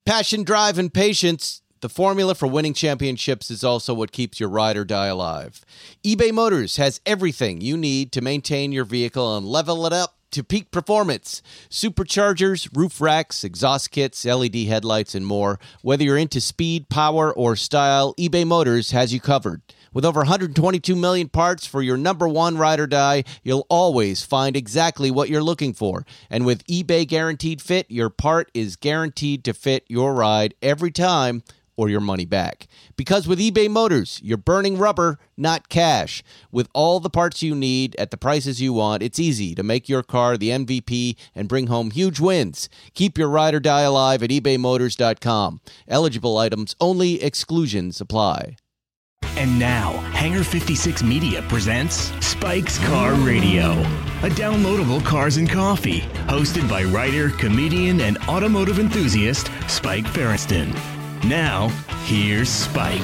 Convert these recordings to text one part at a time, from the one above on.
Passion, drive, and patience. The formula for winning championships is also what keeps your ride or die alive. eBay Motors has everything you need to maintain your vehicle and level it up to peak performance. Superchargers, roof racks, exhaust kits, LED headlights, and more. Whether you're into speed, power, or style, eBay Motors has you covered. With over 122 million parts for your number one ride or die, you'll always find exactly what you're looking for. And with eBay Guaranteed Fit, your part is guaranteed to fit your ride every time or your money back. Because with eBay Motors, you're burning rubber, not cash. With all the parts you need at the prices you want, it's easy to make your car the MVP and bring home huge wins. Keep your ride or die alive at ebaymotors.com. Eligible items only, exclusions apply. And now, Hangar 56 Media presents Spike's Car Radio, a downloadable cars and coffee, hosted by writer, comedian, and automotive enthusiast Spike Feresten. Now, here's Spike.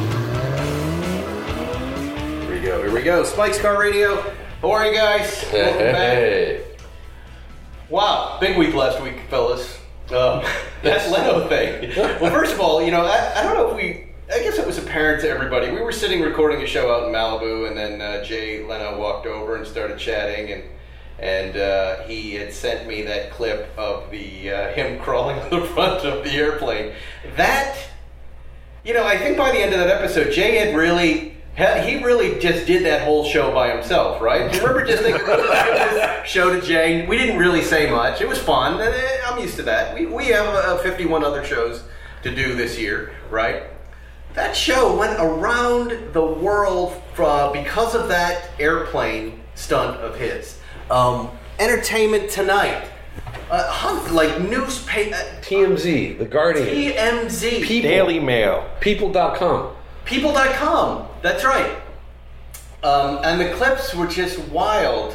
Here we go. Spike's Car Radio. How are you guys? Welcome back. Wow, big week last week, fellas. That Leno thing. Well, first of all, I don't know if I guess it was apparent to everybody. We were sitting recording a show out in Malibu, and then Jay Leno walked over and started chatting, and he had sent me that clip of the him crawling on the front of the airplane. That, I think by the end of that episode, Jay had really just did that whole show by himself, right? Do you remember just thinking this show to Jay? We didn't really say much. It was fun. I'm used to that. We have 51 other shows to do this year, right? That show went around the world because of that airplane stunt of his. Entertainment Tonight, newspaper, TMZ, The Guardian, TMZ, People, Daily Mail, People.com. People.com, that's right. And the clips were just wild.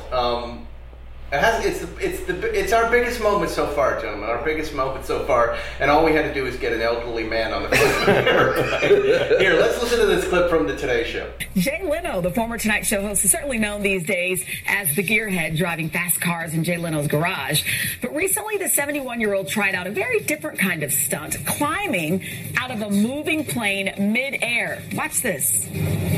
It's our biggest moment so far, gentlemen. Our biggest moment so far, and all we had to do is get an elderly man on the front of the camera. Here, let's listen to this clip from the Today Show. Jay Leno, the former Tonight Show host, is certainly known these days as the gearhead driving fast cars in Jay Leno's garage. But recently, the 71-year-old tried out a very different kind of stunt, climbing out of a moving plane mid-air. Watch this.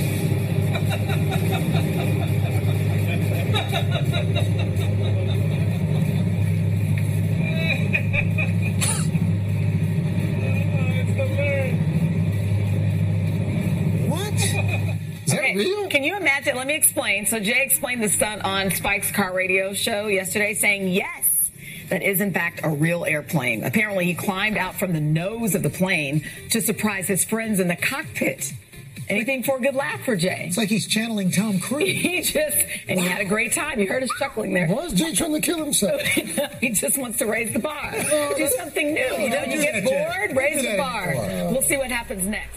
Can you imagine? Let me explain. So Jay explained the stunt on Spike's Car Radio show yesterday, saying yes, that is in fact a real airplane. Apparently he climbed out from the nose of the plane to surprise his friends in the cockpit. Anything for a good laugh for Jay? It's like he's channeling Tom Cruise. He had a great time. You heard us chuckling there. Why is Jay trying to kill himself? He just wants to raise the bar. Do something new. You get bored, raise the bar. We'll see what happens next.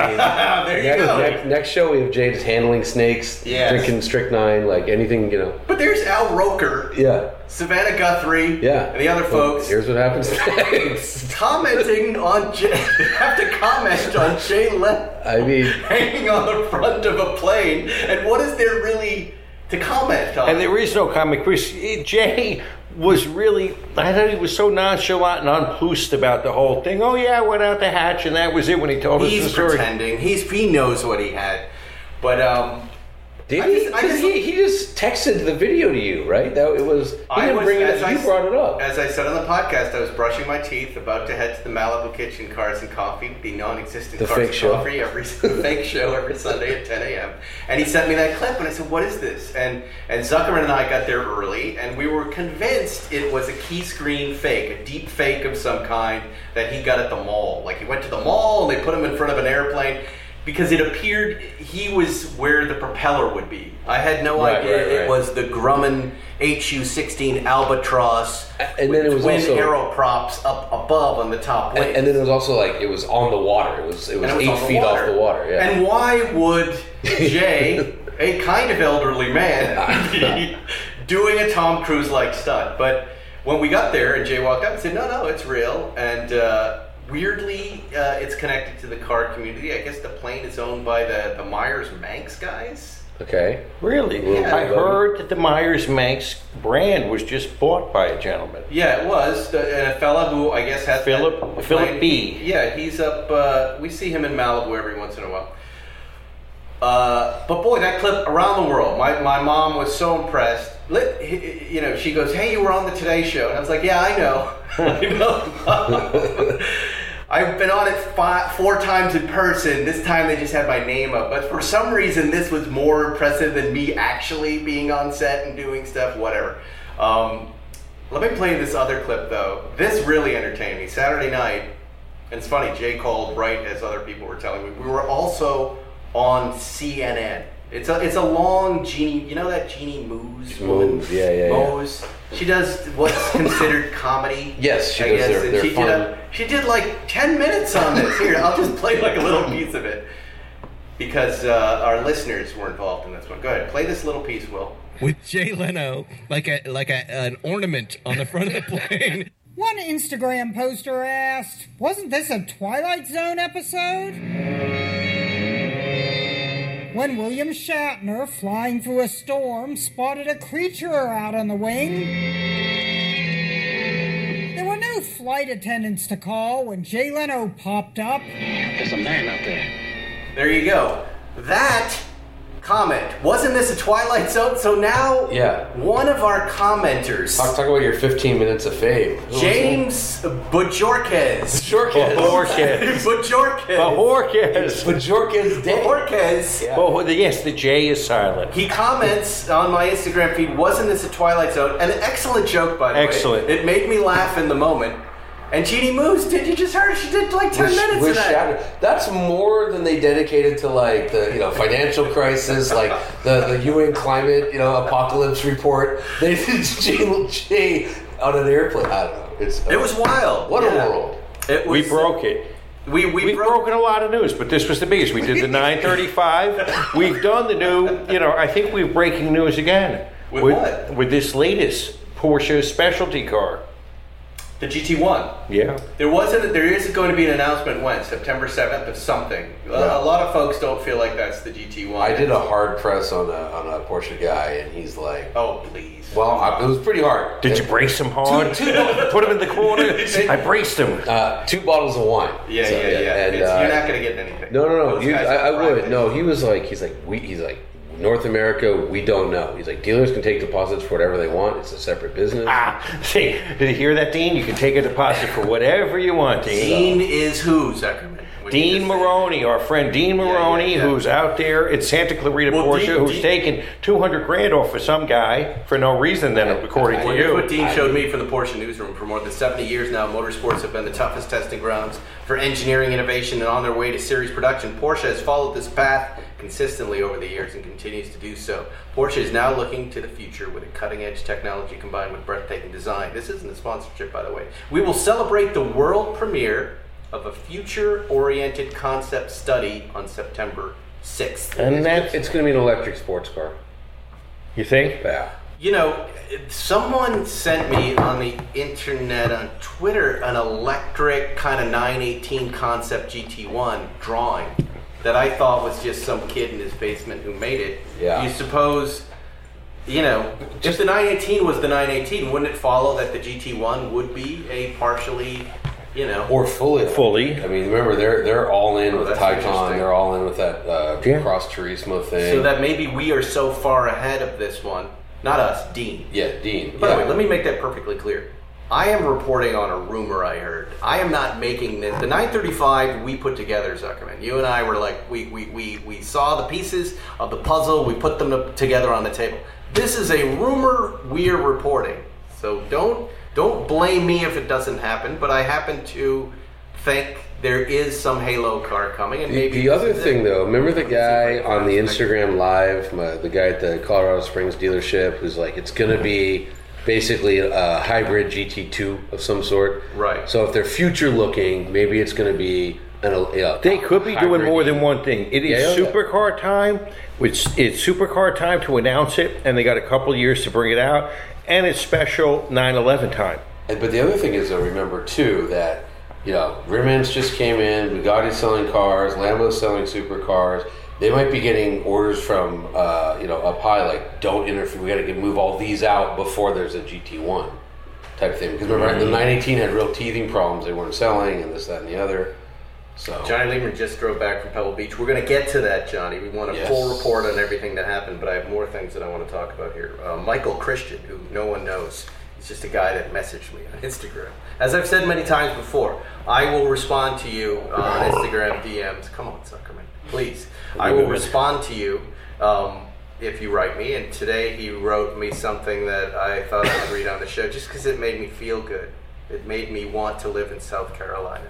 Next show we have Jay just handling snakes, drinking strychnine, like anything, But there's Al Roker, Savannah Guthrie, and the other folks. Here's what happens next. Commenting on Jay, have to comment on Jay Leno. Hanging on the front of a plane, and what is there really to comment on? And there is no comment. Chris, Jay was really, I thought he was so nonchalant and unplussed about the whole thing. Oh yeah, I went out the hatch and that was it when he told us the story. He's pretending. He knows what he had. But Did he just texted the video to you, right? That it was. He didn't bring it up. You brought it up. As I said on the podcast, I was brushing my teeth, about to head to the Malibu Kitchen Cars and Coffee, the non-existent Cars and Coffee, fake show every Sunday at 10 a.m. And he sent me that clip, and I said, "What is this?" And Zuckerman and I got there early, and we were convinced it was a key screen fake, a deep fake of some kind that he got at the mall. Like he went to the mall, and they put him in front of an airplane. Because it appeared he was where the propeller would be. I had no idea it was the Grumman HU-16 Albatross, and then it was twin also aero props up above on the top wing. And then it was also like it was on the water. It was 8 feet off the water. Yeah. And why would Jay, a kind of elderly man, be doing a Tom Cruise-like stunt? But when we got there and Jay walked up and said, "No, it's real," and weirdly, it's connected to the car community. I guess the plane is owned by the Myers-Manx guys. Okay. Really? Yeah. I heard that the Myers-Manx brand was just bought by a gentleman. Yeah, it was. And a fella who I guess has Philip B. Yeah, he's up. We see him in Malibu every once in a while. But boy, that clip around the world. My mom was so impressed. She goes, "Hey, you were on the Today Show," and I was like, "Yeah, I know." I've been on it 4 times in person. This time they just had my name up. But for some reason, this was more impressive than me actually being on set and doing stuff, whatever. Let me play this other clip, though. This really entertained me. Saturday night, and it's funny, Jay called right as other people were telling me. We were also on CNN. It's a long Jeannie, you know that Jeannie Moos woman? Moos, yeah. Moos. She does what's considered comedy. Yes, she does. They're fun. She did like 10 minutes on this. Here, I'll just play like a little piece of it because our listeners were involved in this one. Go ahead, play this little piece, Will. With Jay Leno like an ornament on the front of the plane. One Instagram poster asked, "Wasn't this a Twilight Zone episode?" When William Shatner, flying through a storm, spotted a creature out on the wing. There were no flight attendants to call when Jay Leno popped up. There's a man out there. There you go. That comment, wasn't this a Twilight Zone? So now, one of our commenters, talk about your 15 minutes of fame. James Bajorquez. Yes, the J is silent. He comments on my Instagram feed, wasn't this a Twilight Zone? An excellent joke, by the way. Excellent. It made me laugh in the moment. And Jeannie Moos, did you just heard? She did like 10 minutes of that. That's more than they dedicated to like the financial crisis, like the UN climate apocalypse report. They did Jay on an airplane. I don't know. It was wild. What a world. We broke it. We've broken a lot of news, but this was the biggest. We did the 935. We've done the new. I think we're breaking news again. With what? With this latest Porsche specialty car. The GT1. Yeah. There is going to be an announcement when? September 7th of something. Yeah. A lot of folks don't feel like that's the GT1. I did a hard press on a Porsche guy, and he's like, "Oh, please." Well, it was pretty hard. Did you brace him hard? Put him in the corner? I braced him. 2 bottles of wine. Yeah. And, you're not going to get anything. No. I would. No, he's like, North America, we don't know. He's like, dealers can take deposits for whatever they want. It's a separate business. See, did you hear that, Dean? You can take a deposit for whatever you want, Dean. Dean is who, Zuckerman? Dean Maroney, our friend Dean Maroney, who's out there at Santa Clarita Porsche, who's taken $200,000 off for some guy for no reason, then, according to you. What Dean showed me from the Porsche newsroom. For more than 70 years now, motorsports have been the toughest testing grounds for engineering innovation, and on their way to series production, Porsche has followed this path consistently over the years and continues to do so. Porsche is now looking to the future with a cutting-edge technology combined with breathtaking design. This isn't a sponsorship, by the way. We will celebrate the world premiere of a future-oriented concept study on September 6th. And it's going to be an electric sports car. You think? Yeah. Someone sent me on the internet, on Twitter, an electric kind of 918 concept GT1 drawing that I thought was just some kid in his basement who made it. Yeah. You suppose, if the 918 was the 918, wouldn't it follow that the GT1 would be a partially, or fully? I mean, remember they're all in with Taycan. They're all in with that Cross Turismo thing. So that maybe we are so far ahead of this one. Not us, Dean. Yeah, Dean. By the way, let me make that perfectly clear. I am reporting on a rumor I heard. I am not making this. The 935 we put together, Zuckerman. You and I were like, we saw the pieces of the puzzle. We put them together on the table. This is a rumor we are reporting. So don't blame me if it doesn't happen. But I happen to think there is some Halo car coming. And maybe the other thing, though, remember the guy on the Instagram Live, the guy at the Colorado Springs dealership, who's like, it's going to be basically a hybrid GT2 of some sort. Right. So if they're future looking, maybe it's going to be they could be doing more than one thing. It is supercar time, which it's supercar time to announce it, and they got a couple of years to bring it out, and it's special 911 time. But the other thing is, though, remember too that Rimmons just came in, Bugatti's selling cars, Lambo's selling supercars. They might be getting orders from up high, like don't interfere. We got to move all these out before there's a GT1 type thing. Because remember, the 918 had real teething problems; they weren't selling, and this, that, and the other. So Johnny Lieberman just drove back from Pebble Beach. We're going to get to that, Johnny. We want a full report on everything that happened, but I have more things that I want to talk about here. Michael Christian, who no one knows, he's just a guy that messaged me on Instagram. As I've said many times before, I will respond to you on Instagram DMs. Come on, Zuckerman, please. I will respond to you if you write me. And today he wrote me something that I thought I would read on the show just because it made me feel good. It made me want to live in South Carolina.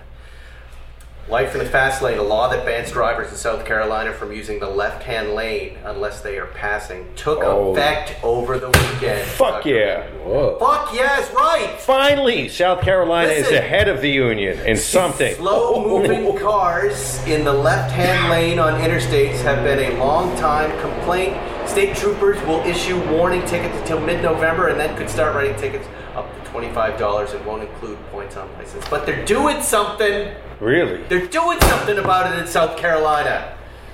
Life in the fast lane, a law that bans drivers in South Carolina from using the left-hand lane unless they are passing, took effect over the weekend. Fuck yeah. Whoa. Fuck yes, right. Finally, South Carolina is ahead of the union in something. Slow-moving cars in the left-hand lane on interstates have been a long-time complaint. State troopers will issue warning tickets until mid-November and then could start writing tickets up to $25 and won't include points on license. But they're doing something. Really? They're doing something about it in South Carolina.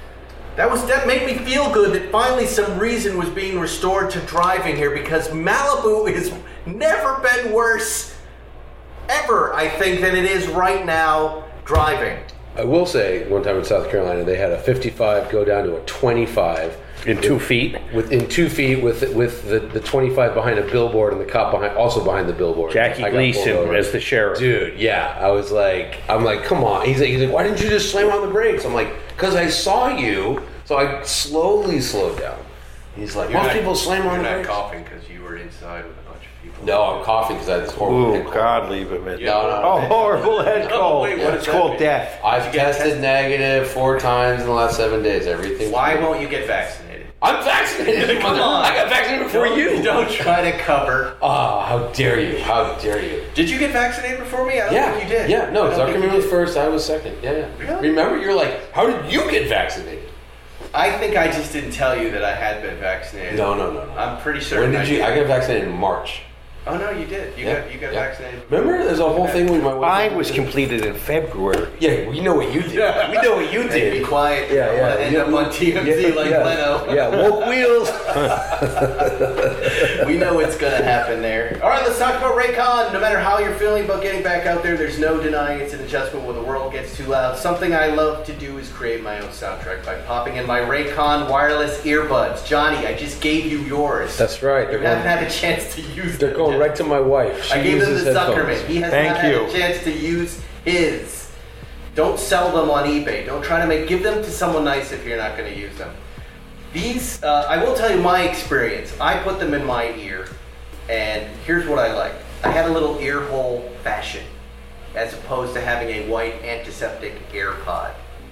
That made me feel good that finally some reason was being restored to driving here, because Malibu has never been worse, ever, I think, than it is right now driving. I will say, one time in South Carolina, they had a 55 go down to a 25. In 2 feet? In 2 feet with the 25 behind a billboard and the cop behind the billboard. Jackie Gleason as the sheriff. Dude, yeah. I'm like, come on. He's like, why didn't you just slam on the brakes? I'm like, because I saw you, so I slowly slowed down. He's like, most people slam on the brakes. You're not coughing because you were inside with a bunch of people. No, I'm coughing because I had this horrible head cold. God, leave him in. No. Horrible head cold. Wait, what it's called death. I've tested negative 4 times in the last 7 days. Everything. Why won't you get vaccinated? I'm vaccinated. Come on. I got vaccinated before you. Don't try to cover. Oh, how dare you. How dare you. Did you get vaccinated before me? I don't think you did. Yeah, no, Zuckerman was first, I was second. Yeah. Really? Remember, you're like, how did you get vaccinated? I think I just didn't tell you that I had been vaccinated. No. I'm pretty sure. When did you? I got vaccinated in March. Oh no, you did. You got vaccinated. Remember, there's a whole thing with my wife. Mine was completed in February. Yeah, we know what you did. We know what you did. Be quiet. Yeah. End up on TMZ like Leno. Yeah, woke wheels. We know what's going to happen there. All right, let's talk about Raycon. No matter how you're feeling about getting back out there, there's no denying it's an adjustment when the world gets too loud. Something I love to do is create my own soundtrack by popping in my Raycon wireless earbuds. Johnny, I just gave you yours. That's right. You haven't had a chance to use them. They're going right to my wife. I gave them to Zuckerman. He has not had a chance to use his. Don't sell them on eBay. Don't try to give them to someone nice if you're not going to use them. These, I will tell you my experience. I put them in my ear, and here's what I like. I had a little ear hole fashion, as opposed to having a white antiseptic AirPod.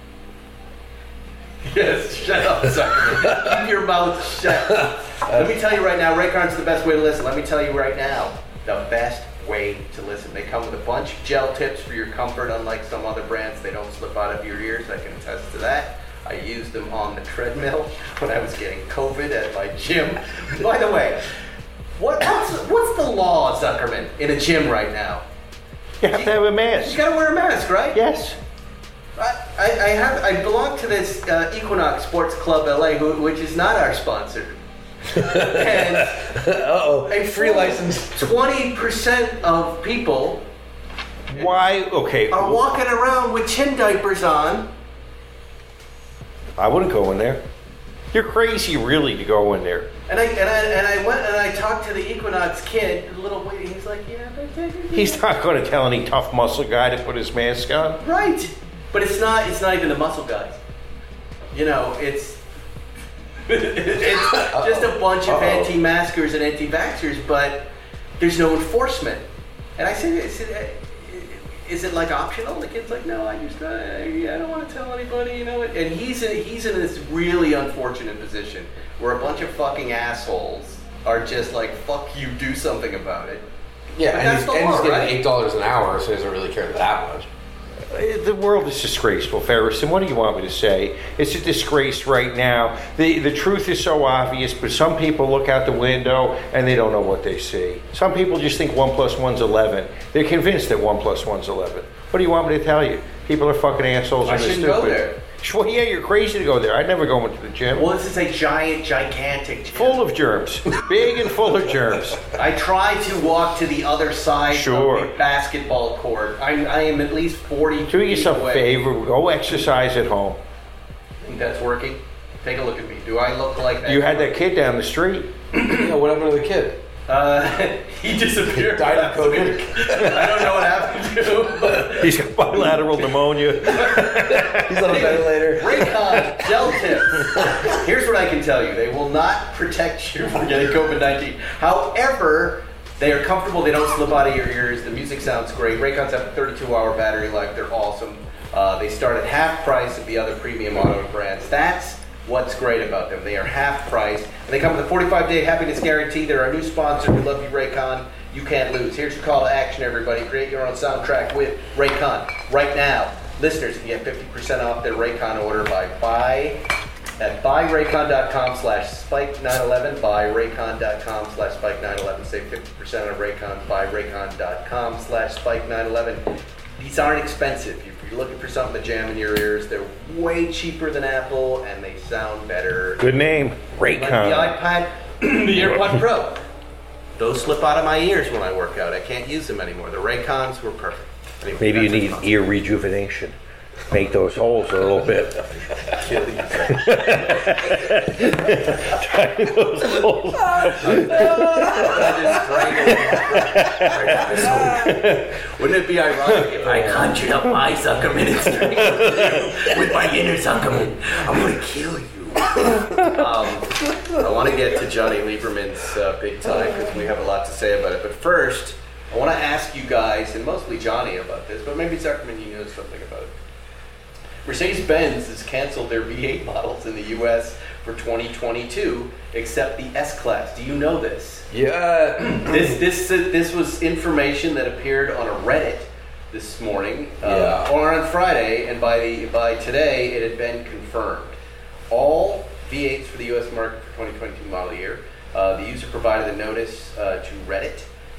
Yes, shut up, Zuckerman. Keep your mouth shut. Let me tell you right now, Raycon's the best way to listen. Let me tell you right now, the best way to listen. They come with a bunch of gel tips for your comfort. Unlike some other brands, they don't slip out of your ears. I can attest to that. I used them on the treadmill when I was getting COVID at my gym. By the way, what's the law, Zuckerman, in a gym right now? You have to have a mask. You gotta wear a mask, right? Yes. I belong to this Equinox Sports Club LA, which is not our sponsor. And a free license. 20% of people are walking around with chin diapers on. I wouldn't go in there. You're crazy, really, to go in there. And I went and I talked to the Equinox kid, the little lady. He's like, He's not going to tell any tough muscle guy to put his mask on. Right, but it's not even the muscle guys. You know, it's just a bunch of anti-maskers and anti-vaxxers, but there's no enforcement. And I said, is it like optional? The kid's like, no, I don't want to tell anybody, you know. And he's in this really unfortunate position where a bunch of fucking assholes are just like, fuck you, do something about it. Yeah, but and he's getting right? $8 an hour, so he doesn't really care that much. The world is disgraceful, Ferris, and what do you want me to say? It's a disgrace right now. The truth is so obvious, but some people look out the window and they don't know what they see. Some people just think 1 + 1 is 11. They're convinced that 1 + 1 is 11. What do you want me to tell you? People are fucking assholes and they're stupid. Go there. Well, yeah, you're crazy to go there. I'd never go into the gym. Well, this is a gigantic gym. Full of germs. Big and full of germs. I try to walk to the other side Sure. of the basketball court. I am at least 40 Do yourself feet a away. favor. Go exercise at home. Think that's working? Take a look at me. Do I look like that? You had that kid down the street. Yeah, what happened to the kid? He disappeared. Died of COVID. I don't know what happened to him. But He's got bilateral pneumonia. He's on a ventilator. Raycon gel tips. Here's what I can tell you. They will not protect you from getting COVID-19. However, they are comfortable. They don't slip out of your ears. The music sounds great. Raycons have a 32-hour battery life. They're awesome. They start at half price of the other premium auto brands. That's what's great about them. They are half price. And they come with a 45-day happiness guarantee. They're our new sponsor. We love you, Raycon. You can't lose. Here's your call to action, everybody. Create your own soundtrack with Raycon. Right now, listeners can get 50% off their Raycon order by at buyraycon.com/spike911. Buyraycon.com/spike911. Save 50% on Raycon. Buyraycon.com/spike911. These aren't expensive. If you're looking for something to jam in your ears, they're way cheaper than Apple, and they sound better. Good name. Like the Raycon. iPad, the AirPod Pro. Those slip out of my ears when I work out. I can't use them anymore. The Raycons were perfect. Anyway, Maybe you that's need it. ear rejuvenation. Make those holes a little bit. Tighten those holes. Wouldn't it be ironic if I conjured up my suckerman and strangled you with my inner suckerman? I'm going to kill you. I want to get to Johnny Lieberman's big time because we have a lot to say about it. But first, I want to ask you guys, and mostly Johnny about this, but maybe Zuckerman, you know something about it. Mercedes-Benz has canceled their V8 models in the U.S. for 2022, except the S-Class. Do you know this? Yeah. This was information that appeared on a Reddit this morning, or on Friday, and by today it had been confirmed. All V8s for the U.S. market for 2022 model year. The user provided a notice to Reddit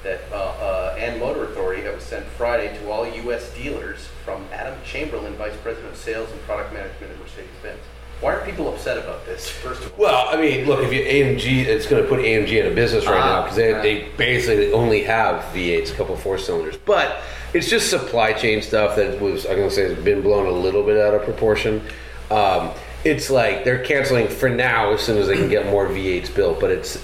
and Motor Authority that was sent Friday to all U.S. dealers from Adam Chamberlain, Vice President of Sales and Product Management at Mercedes-Benz. Why are people upset about this, first of all? Well, I mean, look, if you AMG, it's going to put AMG out of business right now because they basically only have V8s, a couple 4-cylinders. But it's just supply chain stuff that was, I'm going to say, has been blown a little bit out of proportion. It's like they're canceling for now as soon as they can get more V8s built. But it's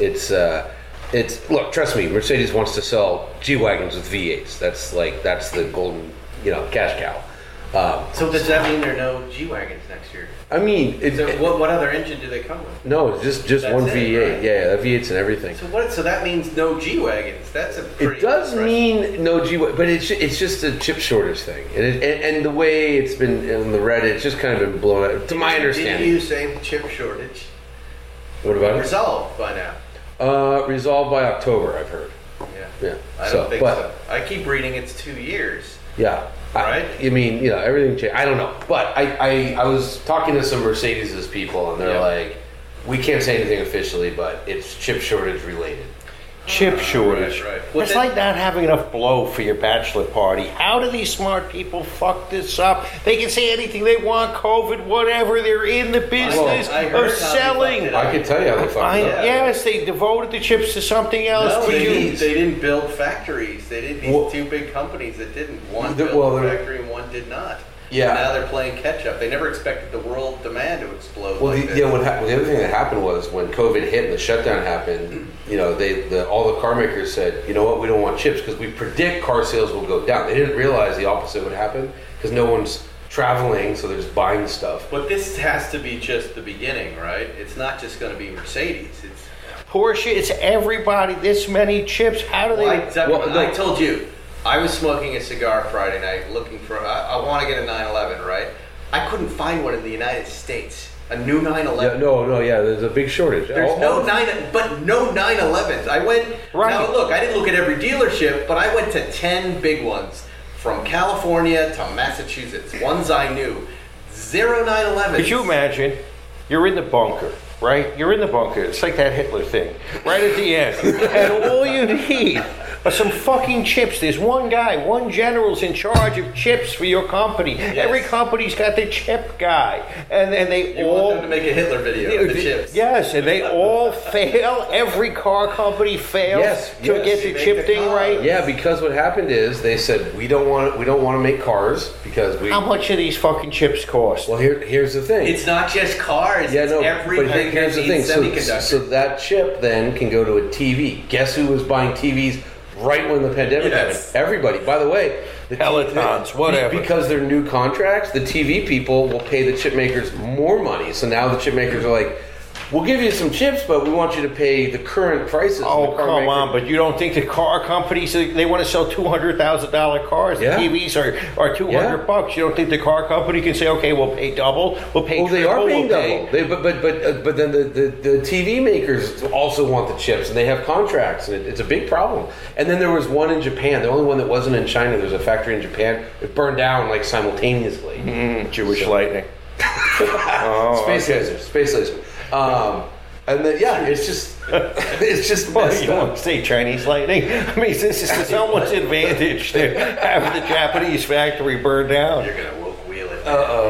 look, trust me, Mercedes wants to sell G-Wagons with V8s. That's the golden, cash cow. So does that mean there are no G-Wagons next year? I mean, what other engine do they come with? No, just That's one it, V8. right? Yeah, that V8's and everything. So that means no G-Wagons. That's a pretty It does impressive. mean no G, but it's just a chip shortage thing, and the way it's been in the Reddit, it's just kind of been blown out. To my understanding, Didn't you say the chip shortage? What about it? Resolved by now. Resolved by October, I've heard. Yeah. I don't think so. I keep reading it's 2 years. Yeah. Right? I mean, everything changed. I don't know. But I was talking to some Mercedes' people, and they're like, we can't say anything officially, but it's chip shortage related. Chip shortage. Right. It's like not having enough blow for your bachelor party. How do these smart people fuck this up? They can say anything they want, COVID, whatever. They're in the business I heard of how they selling. fucked it I could tell you how they fucked it up. Yes, they devoted the chips to something else. No, Could they you- didn't build factories. They did these two big companies that didn't. One built a factory and one did not. Yeah. And now they're playing catch up. They never expected the world demand to explode. Well, like this. the other thing that happened was when COVID hit and the shutdown happened, all the car makers said, you know what, we don't want chips because we predict car sales will go down. They didn't realize the opposite would happen because no one's traveling, so they're just buying stuff. But this has to be just the beginning, right? It's not just going to be Mercedes. It's Porsche, it's everybody. This many chips. How do they? I told you, I was smoking a cigar Friday night looking for, I want to get a 911, right? I couldn't find one in the United States. A new 911. There's a big shortage. There's no 911s. I went, now look, I didn't look at every dealership, but I went to 10 big ones from California to Massachusetts. Ones I knew. 0 911s. Could you imagine? You're in the bunker, right? You're in the bunker. It's like that Hitler thing. Right at the end. And all you need are some fucking chips. There's one guy, one general's in charge of chips for your company. Yes. Every company's got their chip guy, and they You all want them to make a Hitler video of the chips. Yes, and they all fail. Every car company fails to get the chip thing right. Yeah, because what happened is they said we don't want to make cars because we. How much do these fucking chips cost? Well, here's the thing. It's not just cars. Yeah, it's no, everything but here's the that thing. needs semiconductors. So that chip then can go to a TV. Guess who was buying TVs right when the pandemic happened? Everybody. By the way, the Pelotons, whatever. Because they're new contracts, the TV people will pay the chip makers more money. So now the chip makers are like, we'll give you some chips, but we want you to pay the current prices. Oh, come on, but you don't think the car companies, they want to sell $200,000 cars. The TVs are $200. You don't think the car company can say, okay, we'll pay double, we'll pay triple. They are paying double. But then the TV makers also want the chips, and they have contracts, and it's a big problem. And then there was one in Japan. The only one that wasn't in China, there's a factory in Japan. It burned down like simultaneously. Jewish lightning. Space laser. And then it's just Well, you don't say Chinese lightning. I mean, this is to someone's advantage to have the Japanese factory burned down. You're gonna wheel it.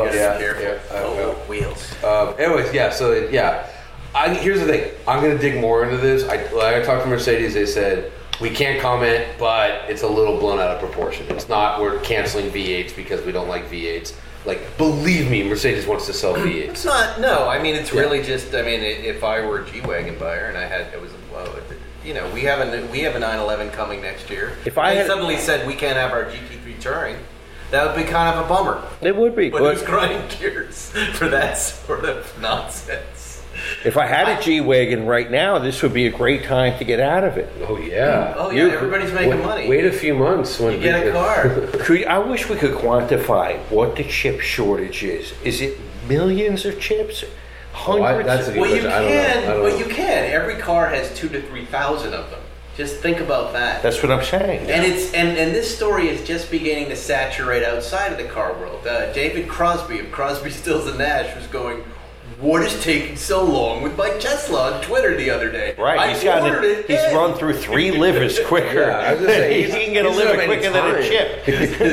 Wheels. Anyways, here's the thing. I'm gonna dig more into this. I talked to Mercedes. They said we can't comment, but it's a little blown out of proportion. It's not. We're canceling V8s because we don't like V8s. Like, believe me, Mercedes wants to sell V8s. It's not. No, I mean, it's really just. I mean, if I were a G-Wagon buyer and I had, we have a 911 coming next year. If I had suddenly said we can't have our GT3 Touring, that would be kind of a bummer. It would be. But who's grinding gears for that sort of nonsense? If I had a G-Wagon right now, this would be a great time to get out of it. Oh, yeah. Everybody's making money. Wait a few months. When you get a car. I wish we could quantify what the chip shortage is. Is it millions of chips? Hundreds? That's a good question. I don't know. You can. Every car has 2,000 to 3,000 of them. Just think about that. That's what I'm saying. And and this story is just beginning to saturate outside of the car world. David Crosby of Crosby, Stills and Nash was going, what is taking so long with my Tesla on Twitter the other day? Right, he's run through 3 livers quicker. I was gonna say, he can get a liver quicker than a chip.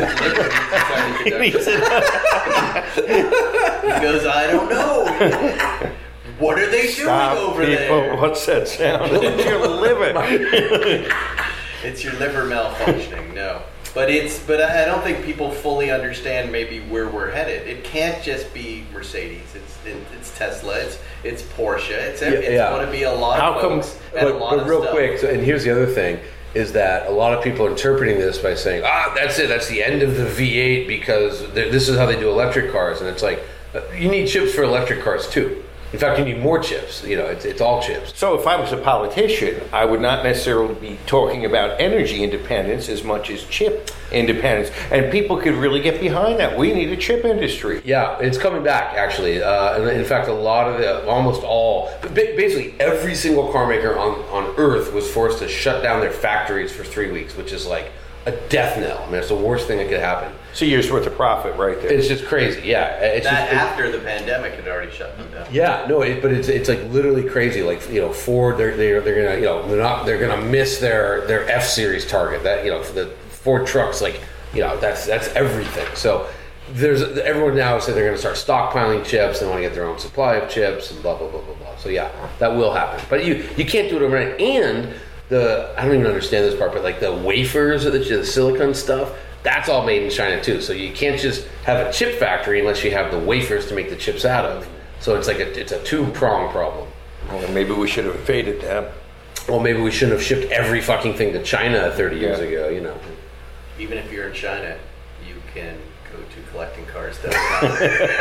He goes, I don't know. What are they doing over there? What's that sound? It's your liver. It's your liver malfunctioning. No. But I don't think people fully understand maybe where we're headed. It can't just be Mercedes. It's Tesla. It's Porsche. It's going to be a lot of folks. But real quick, and here's the other thing, is that a lot of people are interpreting this by saying, that's it. That's the end of the V8 because this is how they do electric cars. And it's like, you need chips for electric cars too. In fact, you need more chips. It's all chips. So if I was a politician, I would not necessarily be talking about energy independence as much as chip independence. And people could really get behind that. We need a chip industry. Yeah, it's coming back, actually. And in fact, almost all, basically every single car maker on Earth was forced to shut down their factories for 3 weeks, which is like a death knell. I mean, it's the worst thing that could happen. It's a year's worth of profit right there. It's just crazy, yeah. After the pandemic had already shut them down. Yeah, no, but it's like literally crazy. Like Ford, they're gonna they're gonna miss their F series target. That the Ford trucks, that's everything. So everyone now said they're gonna start stockpiling chips. They want to get their own supply of chips and blah blah blah blah blah. So yeah, that will happen. But you can't do it overnight. And I don't even understand this part, but like the wafers or the silicon stuff. That's all made in China too. So you can't just have a chip factory unless you have the wafers to make the chips out of. So it's like it's a 2-prong problem. Well, maybe we should have invaded them. Well, maybe we shouldn't have shipped every fucking thing to China 30 years ago. Even if you're in China, you can go to collectingcars.com.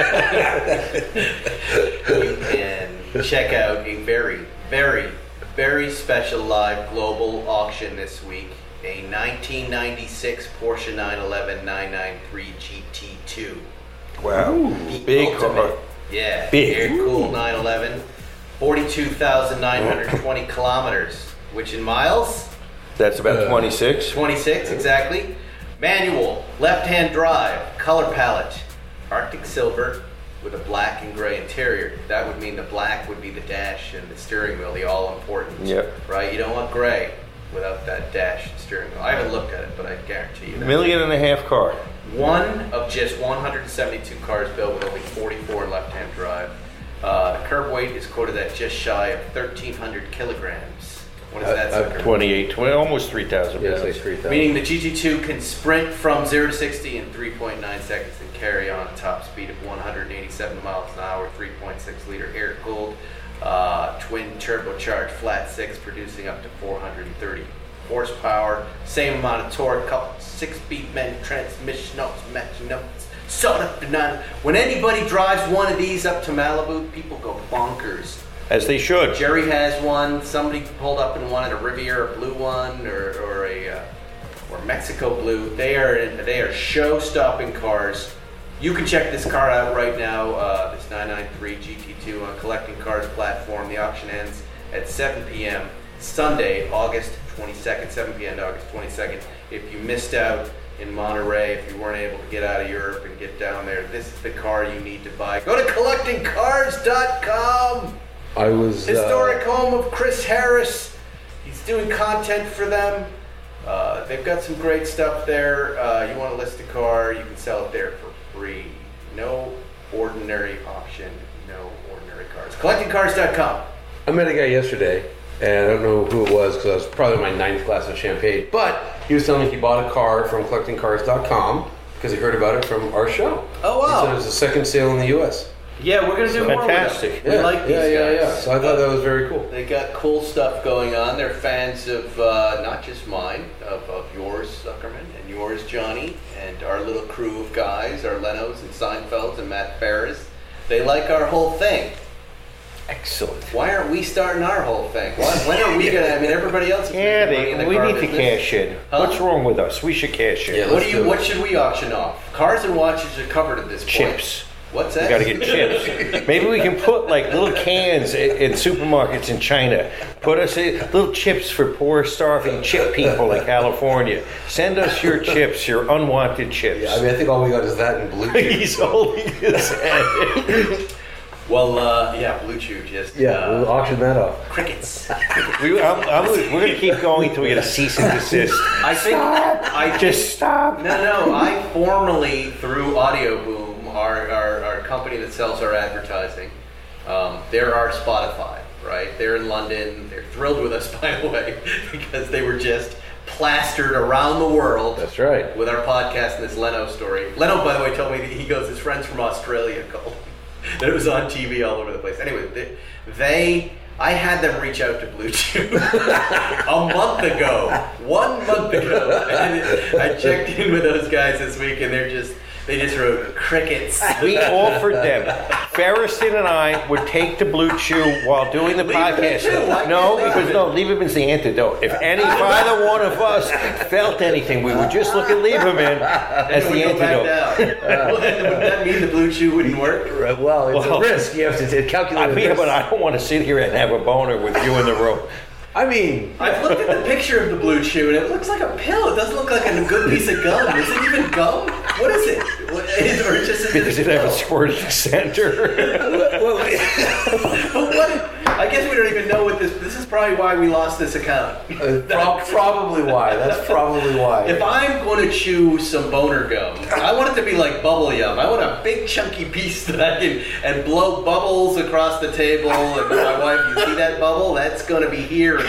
You can check out a very, very, very special live global auction this week. A 1996 Porsche 911 993 GT2. Wow. Big car. Yeah. Big. Very cool 911. 42,920 kilometers. Which in miles? That's about 26. 26, exactly. Manual, left-hand drive, color palette, Arctic silver with a black and gray interior. That would mean the black would be the dash and the steering wheel, the all-important. Yep. Right? You don't want gray. without that dash steering wheel. I haven't looked at it, but I guarantee you that. $1.5 million car. One of just 172 cars built with only 44 left-hand drive. The curb weight is quoted at just shy of 1,300 kilograms. What is that, sucker? 28, almost 3,000 Yeah, pounds. it's like 3,000. Meaning the GT2 can sprint from 0 to 60 in 3.9 seconds and carry on a top speed of 187 miles an hour, 3.6 liter air-cooled, twin turbocharged flat six, producing up to 430 horsepower. Same amount of torque, couple 6-speed manual transmission, notes, matching notes, sawed up to 9. When anybody drives one of these up to Malibu, people go bonkers. As they should. Jerry has one. Somebody pulled up and wanted a Riviera blue one, or Mexico blue. They are show-stopping cars. You can check this car out right now. This 993 GT2 on Collecting Cars platform. The auction ends at 7 p.m. Sunday, August 22nd. 7 p.m. August 22nd. If you missed out in Monterey, if you weren't able to get out of Europe and get down there, this is the car you need to buy. Go to collectingcars.com. I was Historic home of Chris Harris. He's doing content for them. They've got some great stuff there. You want to list a car, you can sell it there for free. No ordinary auction, no ordinary cars. Collectingcars.com. I met a guy yesterday, and I don't know who it was because I was probably my 9th glass of champagne, but he was telling me he bought a car from collectingcars.com because he heard about it from our show. Oh, wow. He said it was the second sale in the U.S. Yeah, we're going to do more with Fantastic. them. We like these guys. Yeah. So I thought that was very cool. They got cool stuff going on. They're fans of not just mine, of yours, Zuckerman, and yours, Johnny, and our little crew of guys, our Lenos and Seinfelds and Matt Ferris. They like our whole thing. Excellent. Why aren't we starting our whole thing? When are we going to? I mean, everybody else is Yeah, making money in the we car need to business. cash in. Huh? What's wrong with us? We should cash in. Yeah, What should we auction off? Cars and watches are covered at this point. Chips. What's We that? got to get chips. Maybe we can put like little cans in supermarkets in China. Put us little chips for poor, starving chip people in California. Send us your chips, your unwanted chips. I mean, I think all we got is that and blue chew. He's holding his head. Well, Blue Chew just We'll auction that off. crickets. We're going to keep going until we get a cease and desist. I think Just stop. No. I formerly, through Audio Boom, our company that sells our advertising, they're our Spotify, right? They're in London. They're thrilled with us, by the way, because they were just plastered around the world. That's right. With our podcast and this Leno story. Leno, by the way, told me that he goes, his friends from Australia called him. That it was on TV all over the place. Anyway, I had them reach out to Blue Chew a month ago. 1 month ago. And I checked in with those guys this week, and they just wrote crickets. We offered them. Ferriston and I would take the Blue Chew while doing the podcast. Lieberman's the antidote. If either one of us felt anything, we would just look at Lieberman as the antidote. Would that mean the Blue Chew wouldn't work? Well, it's a risk. You have to calculate the risk. But I don't want to sit here and have a boner with you in the room. I mean, I've looked at the picture of the Blue Chew, and it looks like a pill. It doesn't look like a good piece of gum. Is it even gum? What is it? Does it have a squirting center? But what? I guess we don't even know what this is probably why we lost this account. probably why. That's probably why. If I'm going to chew some boner gum, I want it to be like bubble yum. I want a big chunky piece that I can and blow bubbles across the table. And my wife, you see that bubble? That's going to be here.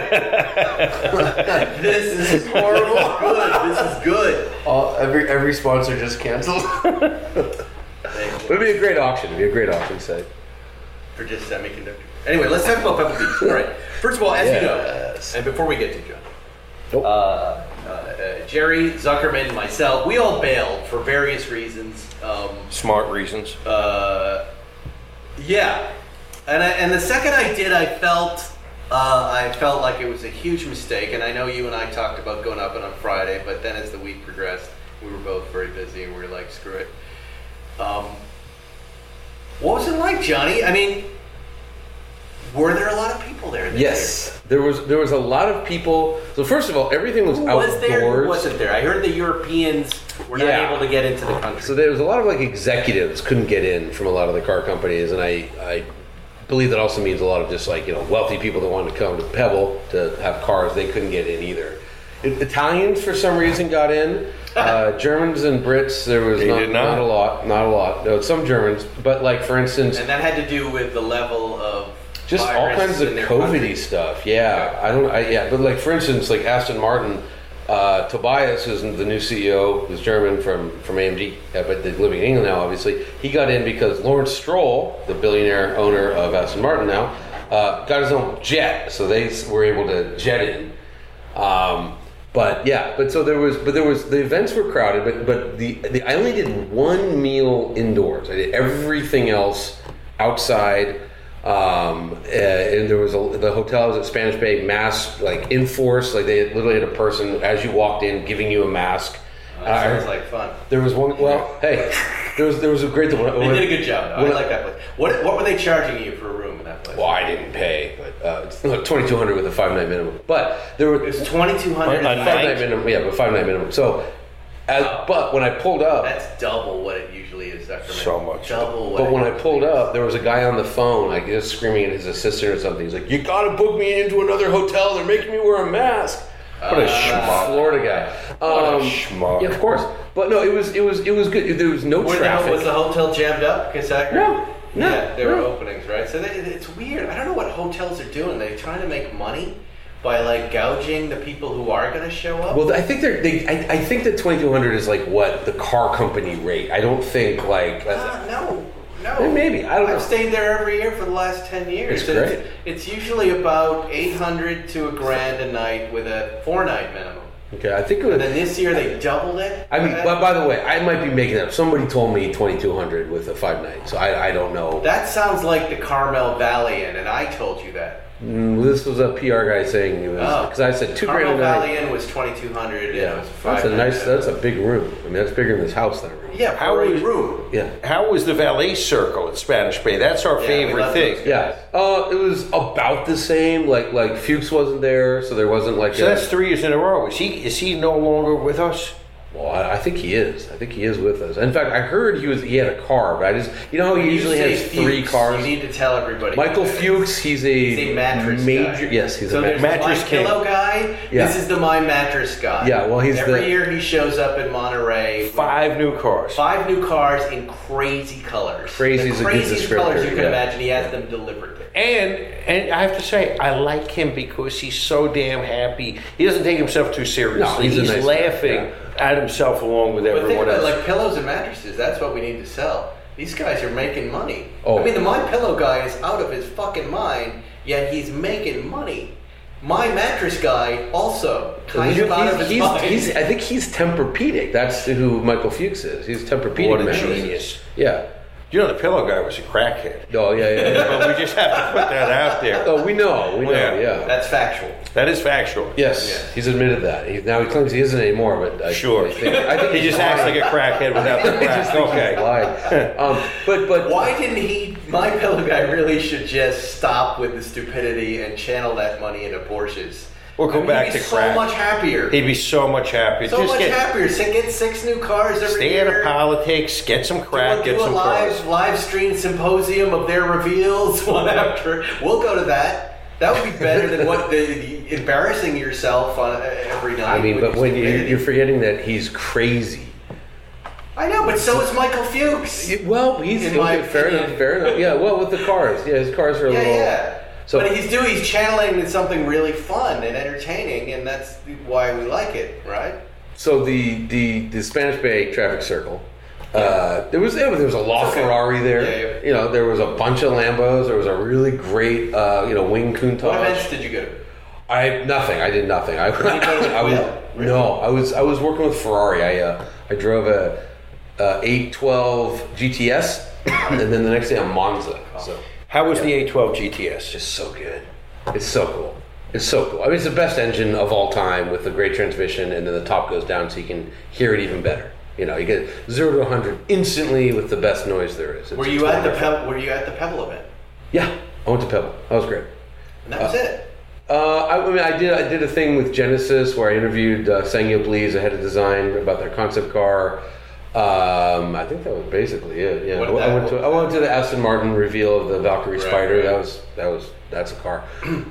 This is horrible. Good. This is good. Every sponsor just canceled. It'd be a great auction. It'd be a great auction site. For just semiconductor. Anyway, let's talk about Peppa Beach. All right. First of all, as you know, and before we get to John, Jerry, Zuckerman, and myself, we all bailed for various reasons. Smart reasons. Yeah. And the second I did, I felt like it was a huge mistake. And I know you and I talked about going up on Friday, but then as the week progressed, we were both very busy and we were like, screw it. What was it like, Johnny? I mean, were there a lot of people there? Yes, there was a lot of people. So first of all, everything was outdoors. Was there? Who wasn't there? I heard the Europeans were not able to get into the country. So there was a lot of executives couldn't get in from a lot of the car companies, and I believe that also means a lot of just like, wealthy people that wanted to come to Pebble to have cars, they couldn't get in either. Italians, for some reason, got in. Germans and Brits, there was not a lot. No, some Germans, but like, for instance... And that had to do with the level of... Just all kinds of COVID-y stuff, but like, for instance, like Aston Martin, Tobias, who's the new CEO, who's German from AMG, but living in England now, obviously, he got in because Lawrence Stroll, the billionaire owner of Aston Martin now, got his own jet, so they were able to jet in. But there was the events were crowded, but I only did one meal indoors. I did everything else outside. And there was the hotel was at Spanish Bay, mask like enforced, like they literally had a person as you walked in giving you a mask. Sounds like fun. There was one. Well, hey, there was a great. They did a good job. I like that place. What were they charging you for a room in that place? Well, I didn't pay, but it's $2,200 with a 5-night minimum. But there were it's $2,200 a 5-night minimum. Yeah, but 5-night minimum. So, but when I pulled up, that's double what it usually is. So much. Double. But when I pulled up, there was a guy on the phone, like just screaming at his assistant or something. He's like, "You gotta book me into another hotel. They're making me wear a mask." What a schmuck. Florida guy. What a schmuck. Yeah, of course. But no, it was good. There was no traffic. Was the hotel jammed up? No. Yeah, there were openings, right? So it's weird. I don't know what hotels are doing. They're trying to make money by like gouging the people who are going to show up. Well, I think I think that $2,200 is like what the car company rate. I don't think like no. Maybe I don't know. I've stayed there every year for the last 10 years. It's great. It's usually about $800 to $1,000 a night with a 4-night minimum. Okay, I think it was. And then this year they doubled it. I mean, but by the way, I might be making that up. Somebody told me $2,200 with a 5-night, so I don't know. That sounds like the Carmel Valley Inn, and I told you that. This was a PR guy saying it was because I said $2,000 a night. Carmel Valley Inn was $2,200. Yeah, and it was that's a big room. I mean, that's bigger than this house. That room. Yeah, room. Yeah. How was the valet circle at Spanish Bay? That's our favorite thing. Yeah. It was about the same. Like Fuchs wasn't there, so there wasn't like. So that's 3 years in a row. Is he no longer with us? Well, I think he is. I think he is with us. In fact, I heard he had a car, but I just how he usually has 3 cars. You need to tell everybody. Michael Fuchs, he's a mattress major. guy. Yes, he's so a mattress king. Pillow guy. Yeah. This is the My Mattress guy. Yeah, well, every year he shows up in Monterey. 5 new cars. 5 new cars in crazy colors. Crazy is a good craziest colors you can imagine. He has them delivered. And I have to say, I like him because he's so damn happy. He doesn't take himself too seriously. No, he's nice laughing at himself along with everyone else. Like pillows and mattresses, that's what we need to sell. These guys are making money. Oh. I mean, the My Pillow guy is out of his fucking mind, yet he's making money. My Mattress guy also kind of out of his mind. I think he's Tempur-Pedic. That's who Michael Fuchs is. He's Tempur-Pedic. What a genius. Yeah. You know, the pillow guy was a crackhead. Oh, yeah. But we just have to put that out there. Oh, we know, yeah. That's factual. That is factual. Yes, he's admitted that. Now he claims he isn't anymore, but I think he just acts like a crackhead without the crack. Okay. But why didn't he? My Pillow guy really should just stop with the stupidity and channel that money into Porsches. Or go back to crack. So much happier. He'd be so much happier. Happier. Get 6 new cars every Stay year. out of politics. Get some crack. Get some cars. Live stream symposium of their reveals one after. We'll go to that. That would be better than what the embarrassing yourself on every night. I mean, but when you're forgetting that he's crazy. I know, but so is Michael Fuchs. Well, he's fair enough. Yeah, well, with the cars. Yeah, his cars are a little. Yeah. So, but he's channeling something really fun and entertaining, and that's why we like it, right? So the Spanish Bay traffic circle. There was a LaFerrari there. Yeah. There was a bunch of Lambos. There was a really great wing Countach. What events did you go to? I did nothing. I was working with Ferrari. I drove a 812 GTS, and then the next day I'm Monza. So how was the 812 GTS? Just so good. It's so cool. I mean, it's the best engine of all time with a great transmission, and then the top goes down so you can hear it even better. You get 0 to 100 instantly with the best noise there is. Were you at the Pebble event? Yeah, I went to Pebble. That was great. And that was it. I did a thing with Genesis where I interviewed Sangyo Blees, the head of design, about their concept car. I think that was basically it. Yeah, I went to the Aston Martin reveal of the Valkyrie Spider. Right. That's a car.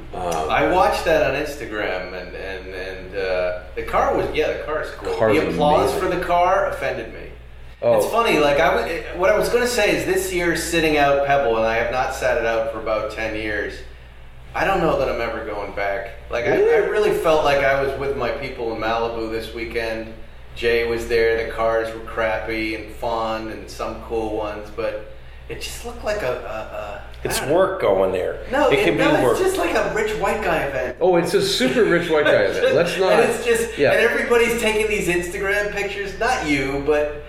I watched that on Instagram, and the car is cool. The applause for the car offended me. Oh. It's funny. Like what I was going to say is this year's sitting out Pebble, and I have not sat it out for about 10 years. I don't know that I'm ever going back. Like I really felt like I was with my people in Malibu this weekend. Jay was there. The cars were crappy and fun, and some cool ones, but it just looked like it's work going there. No, it can be work. It's just like a rich white guy event. Oh, it's a super rich white guy event. Let's not. And it's just, and everybody's taking these Instagram pictures. Not you, but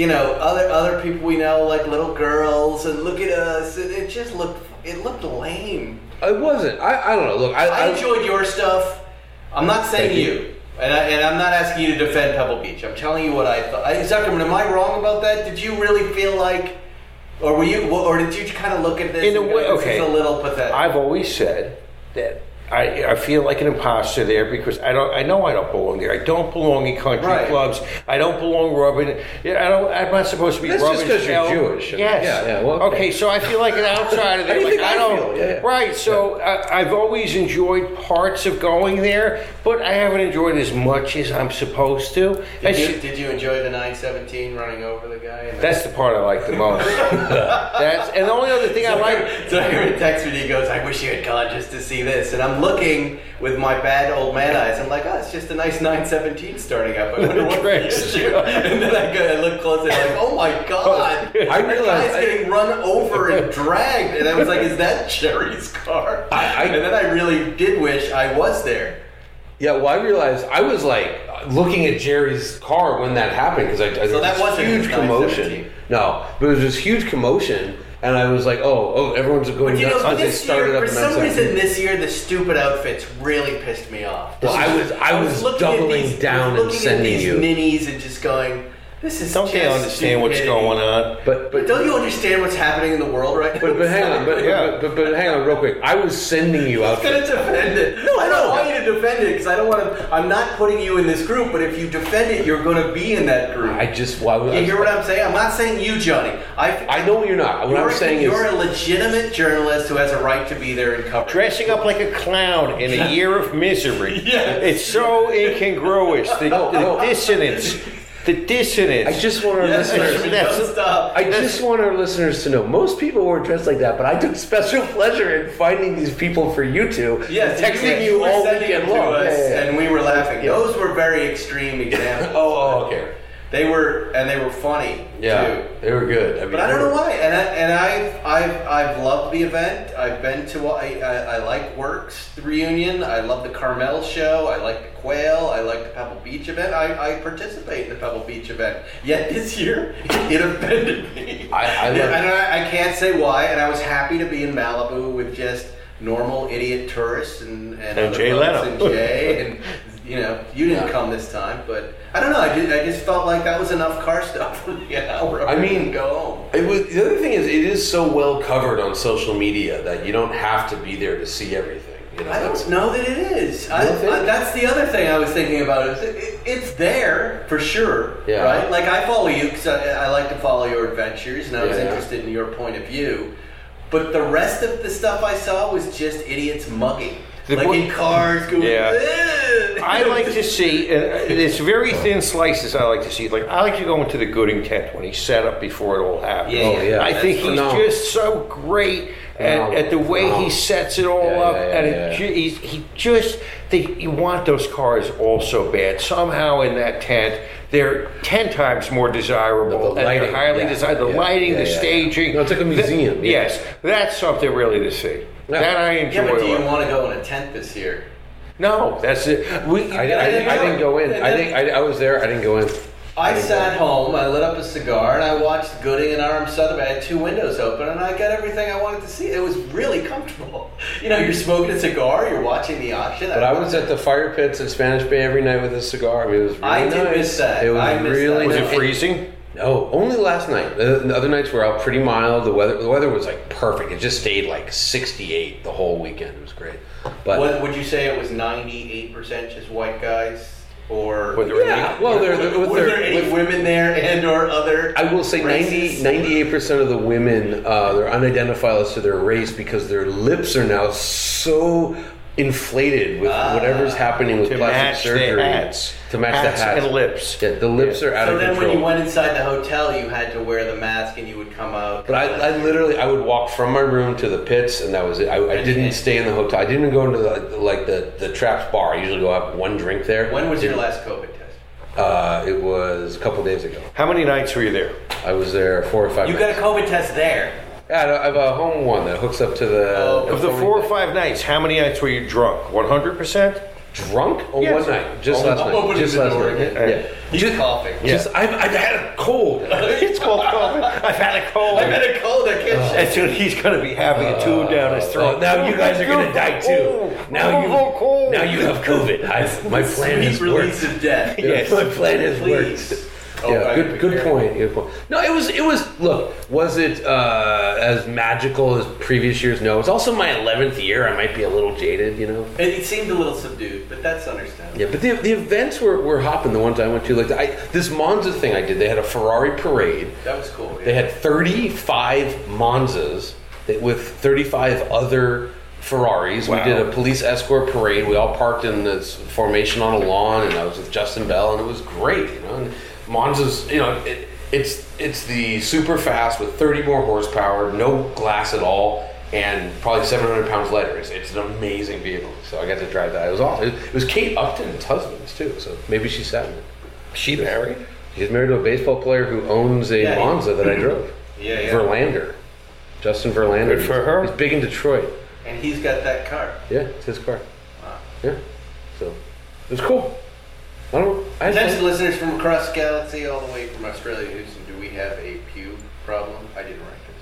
other people we know, like little girls, and look at us. And it just looked lame. It wasn't. I don't know. Look, I enjoyed your stuff. I'm not saying you. And I'm not asking you to defend Pebble Beach. I'm telling you what I thought. Zuckerman, am I wrong about that? Did you really feel like, or did you kind of look at this in a way? Okay, this is a little pathetic. I've always said that I feel like an imposter there because I know I don't belong there. I don't belong in country clubs. I don't belong rubbing. I'm not supposed to be rubbing. That's just because you're Jewish. Yes. Yeah. Well, okay, so I feel like an outsider there. I don't. Yeah. Right. So I've always enjoyed parts of going there, but I haven't enjoyed as much as I'm supposed to. Did you enjoy the 917 running over the guy? That's the part I like the most. And the only other thing I like. So I hear a text when he goes, "I wish you had gone just to see this," and I'm looking with my bad old man eyes. I'm like, it's just a nice 917 starting up. I wonder what the issue. And then I look closer, like, oh my god, I realized guy's getting run over and dragged, and I was like, is that Jerry's car? And then I really did wish I was there. Yeah, well, I realized I was like looking at Jerry's car when that happened because so that wasn't huge commotion. No, but it was this huge commotion. And I was like, oh, everyone's going nuts because they started up. For some reason, this year the stupid outfits really pissed me off. Well, I was doubling down and sending you ninnies and just going, this is. Don't they understand what's going on? But don't you understand what's happening in the world right now? But hang on, but hang on, real quick. I was sending you out. I'm going to defend it. No, I don't want you to defend it because I don't want to. I'm not putting you in this group. But if you defend it, you're going to be in that group. You hear what I'm saying? I'm not saying you, Johnny. I know you're not. What I'm saying is you're a legitimate journalist who has a right to be there and cover. Dressing up like a clown in a year of misery. Yes. It's so incongruous. The dissonance. The dissonance. I just want our listeners to know. Most people weren't dressed like that, but I took special pleasure in finding these people for you two. Yes, texting you all weekend long, and we were laughing. Yeah. Those were very extreme examples. Okay. They were funny too. They were good. But I don't know why. And I've loved the event. I've been to. I like Works the reunion. I love the Carmel show. I like the Quail. I like the Pebble Beach event. I participate in the Pebble Beach event. Yet this year it offended me. I can't say why. And I was happy to be in Malibu with just normal idiot tourists and Jay Leno and Jay and. You didn't come this time, but I don't know. I just felt like that was enough car stuff for the hour. Go home. The other thing is, it is so well covered on social media that you don't have to be there to see everything. I don't know that it is. That's the other thing I was thinking about. It's there for sure, right? Like I follow you because I like to follow your adventures, and I was interested in your point of view. But the rest of the stuff I saw was just idiots mugging. In cars going. I like to see. It's very thin slices. I like to see. Like I like to go into the Gooding tent when he's set up before it all happens. I think he's just so great at the way he sets it all up, and you want those cars all so bad. Somehow in that tent, they're 10 times more desirable, and they're highly designed. The lighting, the staging. No, it's like a museum. Yes, that's something really to see. That I enjoy. Yeah, but do you want to go in a tent this year? No, that's it. I didn't go in. I was there. I didn't go in. I sat home, I lit up a cigar, and I watched Gooding and RM Southern. I had 2 windows open, and I got everything I wanted to see. It was really comfortable. You're smoking a cigar, you're watching the auction. But I was at the fire pits at Spanish Bay every night with a cigar. I mean, it was really nice. I did miss that. It was really nice. Was it freezing? No, only last night. The other nights were out pretty mild. The weather was like perfect. It just stayed like 68 the whole weekend. It was great. But would you say it was 98% just white guys? Or Were there there any women there and or other? I will say races? 98% of the women, they're unidentified as to their race because their lips are now so inflated with whatever's happening with plastic surgery. To match the hats. And lips. Yeah, the lips are out of control. So then when you went inside the hotel, you had to wear the mask and you would come out. But I literally, I would walk from my room to the pits and that was it. I didn't stay in the hotel. I didn't even go into the Traps bar. I usually go have one drink there. When was your last COVID test? It was a couple days ago. How many nights were you there? I was there 4 or 5 You nights. got a COVID test there? Yeah, I have a home one that hooks up to the... Of the 4 or 5 nights, how many nights were you drunk? 100%? Drunk? Or Yes. one night? Just last night. Opening Just the last door night. again. Yeah. He's coughing. I've had a cold. It's called COVID. I've had a cold. I've had a cold. I can't shake. And soon he's going to be having a tube down his throat. Now you guys are going to die too. Now you have COVID. My plan has worked. Release of death. Yes. My plan has Please. worked. Oh, Yeah, right, good be point. Good point. No, it was. Look, was it as magical as previous years? No. It's also my 11th year. I might be a little jaded, you know. It seemed a little subdued, but that's understandable. Yeah, but the events were hopping. The ones I went to, like this Monza thing I did. They had a Ferrari parade. That was cool. Yeah. They had 35 Monzas with 35 other Ferraris. Wow. We did a police escort parade. We all parked in this formation on a lawn, and I was with Justin Bell, and it was great. You know, and Monza's, you know, it's the super fast with 30 more horsepower, no glass at all, and probably 700 pounds lighter. It's an amazing vehicle. So I got to drive that. It was awesome. It was Kate Upton's husband's too. So maybe she sat in it. She married? She's married to a baseball player who owns a Monza that I drove. Yeah. Verlander. Justin Verlander. Good for her. He's big in Detroit. And he's got that car. Yeah, it's his car. Wow. Yeah. So it was cool. I don't know. Attention listeners from across the galaxy, all the way from Australia, Houston, do we have a pube problem? I didn't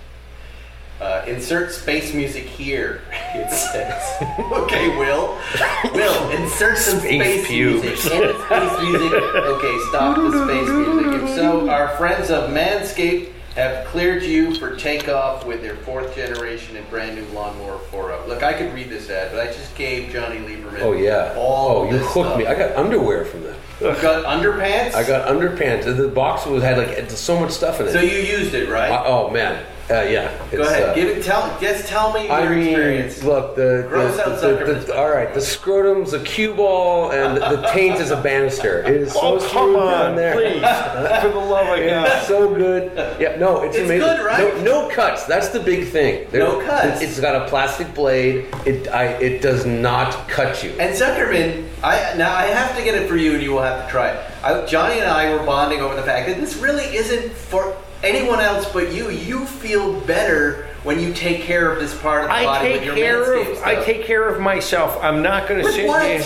write this. Insert space music here, it says. Okay, Will, insert some space pubes. music. Any space music. Okay, stop the space music. If so, our friends of Manscaped have cleared you for takeoff with their 4th generation and brand new lawnmower 4.0. Look, I could read this ad, but I just gave Johnny Lieberman all you this hooked stuff. me. I got underwear from them. You got had underpants. The box had like so much stuff in it. So you used it, right? Oh man, yeah. Go ahead. Tell me your experience. Look, all right. The scrotum's a cue ball, and the taint is a banister. It is so smooth down there. Please, for the love of God. It's so good. Yeah, no, it's amazing. Good, right? No cuts. That's the big thing. No cuts. It's got a plastic blade. It does not cut you. And Zuckerman, I have to get it for you, and you will have to try it. Johnny and I were bonding over the fact that this really isn't for anyone else but you. You feel better when you take care of this part of the body with your Manscaped stuff. I take care of myself. I'm not going to With sit what? here.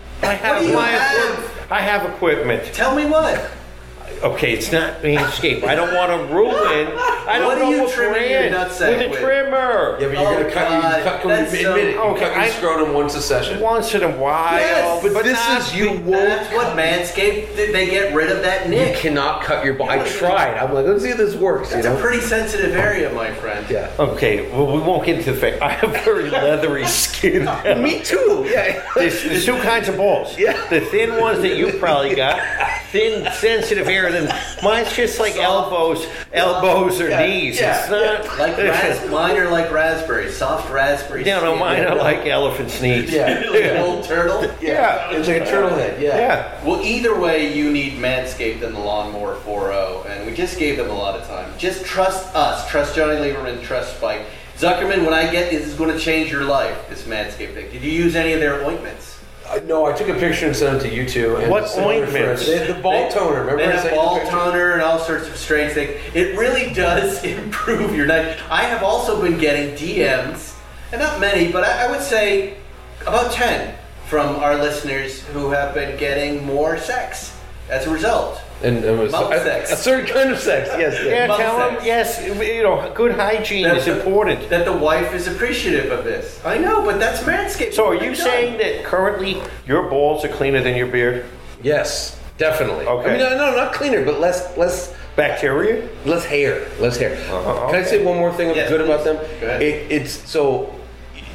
I have equipment. Tell me what. Okay, it's not Manscaped. I don't want to ruin. I don't What are know you what trimming your brand. nutsack With a with? trimmer. Yeah, but you're going to cut your scrotum once a session. Once in a while. Yes, but this is you won't. That's what Manscaped did. They get rid of that nick. You cannot cut your ball. I tried. I'm like, let's see if this works. That's a pretty sensitive area, my friend. Yeah. Okay, well, we won't get into the fact. I have very leathery skin. Me too. Yeah. There's 2 kinds of balls. Yeah. The thin ones that you probably got, thin, sensitive hair. Then mine's just like elbows or knees. Yeah, It's not like mine are like raspberries, soft raspberries. No, mine are like elephant's knees. Like an old turtle. Yeah. It's like a turtle head. Yeah. Well, either way, you need Manscaped and the Lawnmower 4.0, and we just gave them a lot of time. Just trust us. Trust Johnny Lieberman. Trust Spike. Zuckerman, when I get this is going to change your life, this Manscaped thing. Did you use any of their ointments? No, I took a picture and sent it to you two. And What ointments? The ball toner. Remember? They I have sent you the ball picture? toner and all sorts of strange things. It really does improve your night. I have also been getting DMs, and not many, but I would say about 10 from our listeners who have been getting more sex as a result. And it was Mouth sex. a certain kind of sex. Yes. Yeah, Mouth tell them, sex. yes, good hygiene is important. That the wife is appreciative of this. I know, but that's Manscaped. So are you saying that currently your balls are cleaner than your beard? Yes, definitely. Okay. I mean, no, not cleaner, but less Bacteria? hair. Less hair. Can I say one more thing Yes, good about please. them? Go ahead. It's so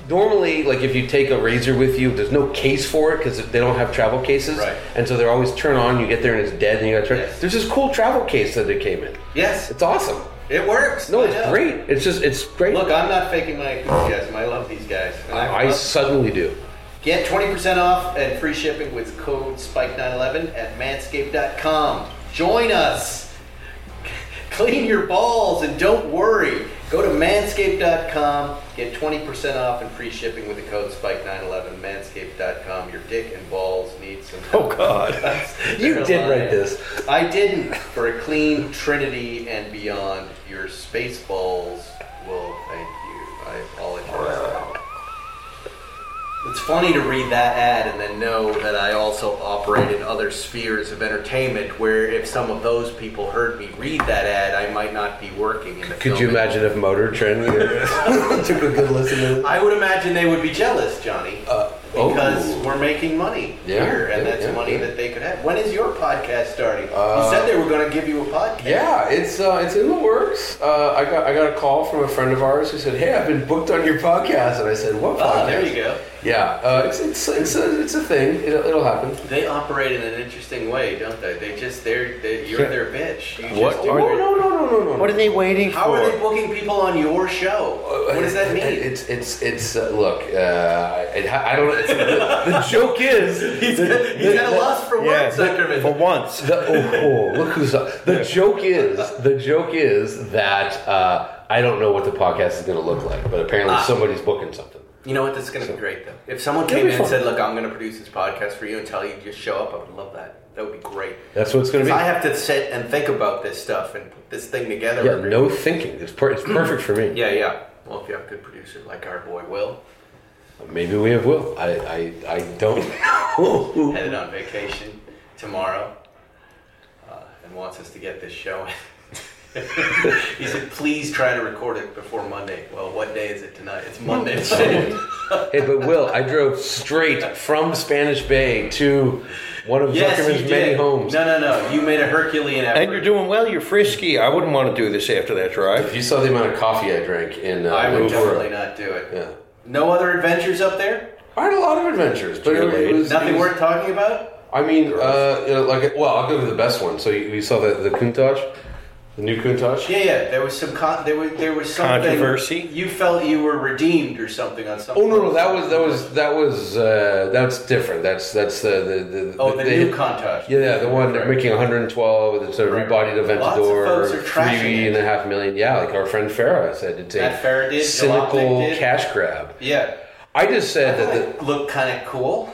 normally, like if you take a razor with you, there's no case for it because they don't have travel cases, Right. and so they're always turn on. You get there and it's dead, and you got to turn. Yes. There's this cool travel case that it came in. Yes. It's awesome. It works. No, I it's know. great. It's great. Look, I'm not faking my enthusiasm. I love these guys. And I suddenly do. Get 20% off and free shipping with code SPIKE911 at manscaped.com. Join us. Clean your balls and don't worry. Go to manscaped.com. Get 20% off and free shipping with the code SPIKE911. Manscaped.com. Your dick and balls need some help. Oh, God. You did write this. I didn't. For a clean Trinity and beyond, your space balls will thank you. I apologize. It's funny to read that ad and then know that I also operate in other spheres of entertainment where if some of those people heard me read that ad, I might not be working in the Could you imagine if Motor Trend took a good listen to this? I would imagine they would be jealous, Johnny, because oh. we're making money Yeah, here, and yeah, that's yeah, money yeah. that they could have. When is your podcast starting? You said they were going to give you a podcast. Yeah, it's in the works. I got a call from a friend of ours who said, "Hey, I've been booked on your podcast," and I said, "What podcast?" Oh, there you go. Yeah, it's a thing. It'll happen. They operate in an interesting way, don't they? You're their bitch. You What just do are it. No. What are they waiting How for? are they booking people on your show? What does that mean? It's look. I don't. The joke is He's at a loss for words, Zuckerman. For once. Look who's up. The joke is that I don't know what the podcast is going to look like, but apparently somebody's booking something. You know what? That's going to be great, though. If someone It'll came be in and fun. said, "Look, I'm going to produce this podcast for you," and tell you to just show up, I would love that. That would be great. That's what it's going to Because be. I have to sit and think about this stuff and put this thing together. Yeah, no thinking. It's perfect for me. Yeah. Well, if you have a good producer like our boy Will, Maybe we have Will. I don't know. headed on vacation tomorrow and wants us to get this show. He said, "Please try to record it before Monday." Well, what day is it tonight? It's Monday. Hey, but Will, I drove straight from Spanish Bay to one of Yes, you Zuckerman's many did. homes. No. You made a Herculean effort. And you're doing well. You're frisky. I wouldn't want to do this after that drive. If you saw the amount of coffee I drank in I would Uber. definitely not do it. Yeah. No other adventures up there? I had a lot of adventures, but it was Nothing worth talking about? I mean, I'll go to the best one. So you saw the Countach, the new Countach. Yeah. There was some there was something Controversy? You felt you were redeemed or something on something. Oh no, that's different. That's the new Countach. Yeah, the one they're making 112. It's a rebodied Lots of folks Aventador, are trashing it. $3.5 million. Yeah, like our friend Farah said, it's Matt Farah a did, cynical Jalopnik did. cash grab. Yeah. I just said that It looked kind of cool.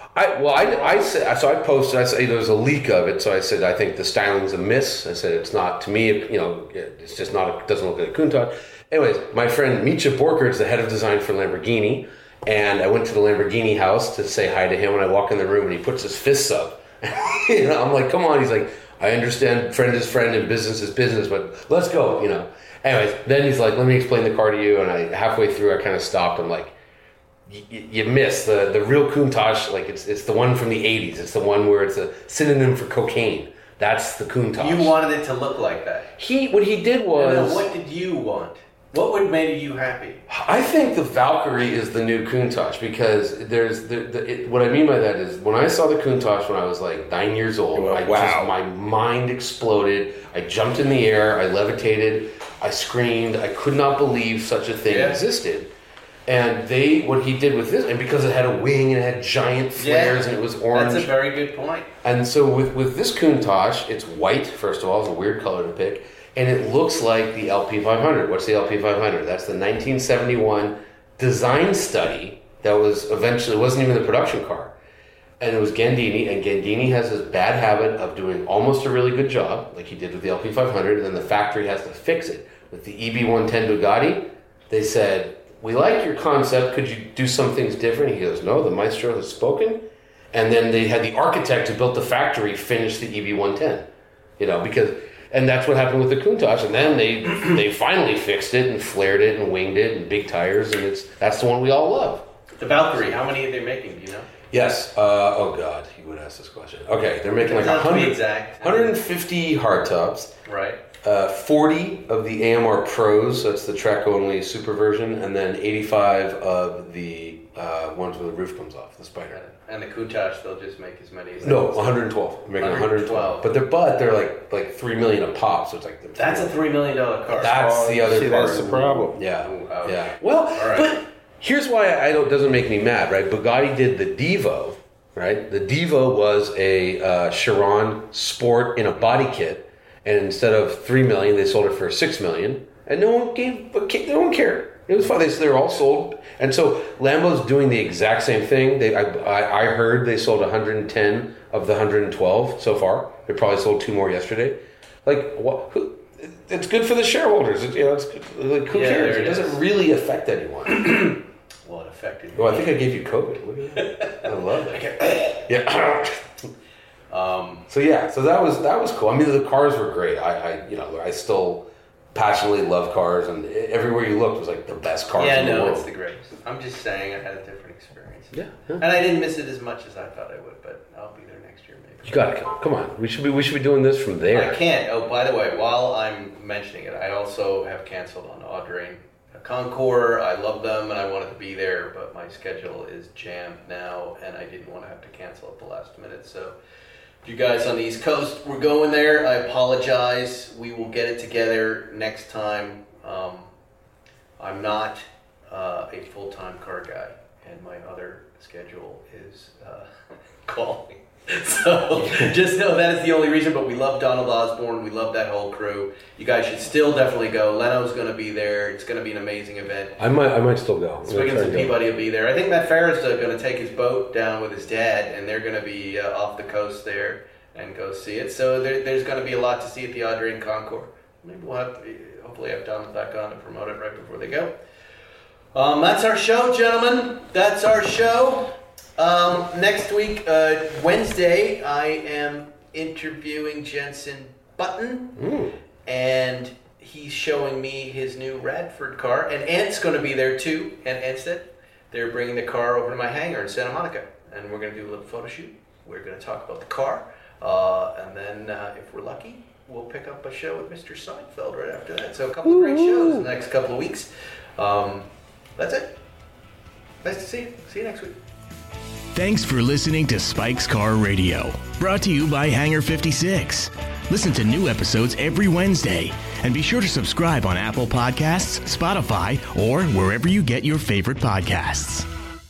I said, so I posted, I said, there was a leak of it, so I said, I think the styling's a miss. I said, it's not, to me, it's just not, it doesn't look like a Countach. Anyways, my friend Mitja Borkert is the head of design for Lamborghini, and I went to the Lamborghini house to say hi to him, and I walk in the room, and he puts his fists up. I'm like, come on. He's like, I understand friend is friend and business is business, but let's go, Anyways, then he's like, let me explain the car to you, and halfway through, I kind of stopped. I'm like, you miss the real Countach, like it's the one from the 80s. It's the one where it's a synonym for cocaine. That's the Countach. You wanted it to look like that. What he did was... What did you want? What would made you happy? I think the Valkyrie is the new Countach because what I mean by that is when I saw the Countach when I was like 9 years old, my mind exploded. I jumped in the air. I levitated. I screamed. I could not believe such a thing existed. And what he did with this, and because it had a wing and it had giant flares and it was orange. That's a very good point. And so with this Countach, it's white, first of all. It's a weird color to pick. And it looks like the LP500. What's the LP500? That's the 1971 design study that was eventually, wasn't even the production car. And it was Gandini, and Gandini has this bad habit of doing almost a really good job, like he did with the LP500, and then the factory has to fix it. With the EB110 Bugatti, they said, we like your concept, could you do some things different? He goes, no, the maestro has spoken. And then they had the architect who built the factory finish the EB110, and that's what happened with the Countach. And then they finally fixed it and flared it and winged it and big tires, and that's the one we all love. The Valkyrie, how many are they making, do you know? Yes. Oh God, you would ask this question. Okay, they're making like 150 hardtops. Right. 40 of the AMR Pros, that's the track-only super version, and then 85 of the ones where the roof comes off, the Spider. And the Countach, they'll just make as many as No, 112. Making 112. But they're like $3 million a pop, so it's like... That's a $3 million car. That's the other part. That's the problem. Yeah, Ooh, yeah. Well, right. But here's why it doesn't make me mad, right? Bugatti did the Devo, right? The Devo was a Chiron Sport in a body kit, and instead of $3 million, they sold it for $6 million, and no one cared. It was fun. They were all sold, and so Lambo's doing the exact same thing. I heard they sold 110 of the 112 so far. They probably sold 2 more yesterday. Like, what? It's good for the shareholders. It's like, who cares? It doesn't really affect anyone. Well, it affected me. Well, I think I gave you COVID. Look at that. I love it. Yeah. So that was cool. I mean, the cars were great. I still passionately love cars, and everywhere you looked was like the best cars in the world. Yeah, no, it's the greatest. I'm just saying I had a different experience. Yeah. And I didn't miss it as much as I thought I would, but I'll be there next year maybe. You gotta come on. We should be doing this from there. I can't. Oh, by the way, while I'm mentioning it, I also have canceled on Audrain Concours. I love them and I wanted to be there, but my schedule is jammed now, and I didn't want to have to cancel at the last minute. So if you guys on the East Coast were going there, I apologize. We will get it together next time. I'm not a full-time car guy, and my other schedule is calling. So just know that is the only reason, but we love Donald Osborne. We love that whole crew. You guys should still definitely go. Leno's going to be there. It's going to be an amazing event. I might still go. Swiggins and Peabody will be there. I think Matt Farah's going to take his boat down with his dad, and they're going to be off the coast there and go see it. So there's going to be a lot to see at the Audrain Concours. Maybe we'll hopefully have Donald back on to promote it right before they go. That's our show, gentlemen. That's our show. Next week, Wednesday, I am interviewing Jensen Button, and he's showing me his new Radford car, and Ant's going to be there too, and Anstead. They're bringing the car over to my hangar in Santa Monica, and we're going to do a little photo shoot. We're going to talk about the car, and then if we're lucky, we'll pick up a show with Mr. Seinfeld right after that. So a couple of great shows in the next couple of weeks. That's it. Nice to see you. See you next week. Thanks for listening to Spike's Car Radio, brought to you by Hangar 56. Listen to new episodes every Wednesday, and be sure to subscribe on Apple Podcasts, Spotify, or wherever you get your favorite podcasts.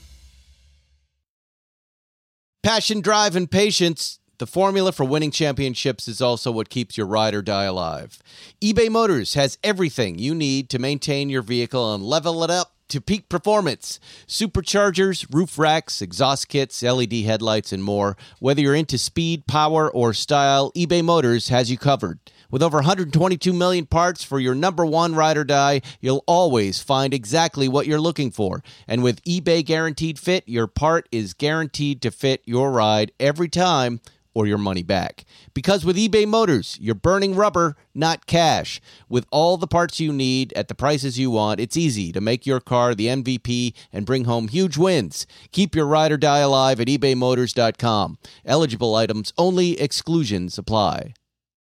Passion, drive, and patience. The formula for winning championships is also what keeps your ride or die alive. eBay Motors has everything you need to maintain your vehicle and level it up to peak performance. Superchargers, roof racks, exhaust kits, LED headlights, and more. Whether you're into speed, power, or style, eBay Motors has you covered. With over 122 million parts for your number one ride or die, you'll always find exactly what you're looking for. And with eBay Guaranteed Fit, your part is guaranteed to fit your ride every time, or your money back. Because with eBay Motors, you're burning rubber, not cash. With all the parts you need at the prices you want, it's easy to make your car the MVP and bring home huge wins. Keep your ride or die alive at ebaymotors.com. Eligible items only, exclusions apply.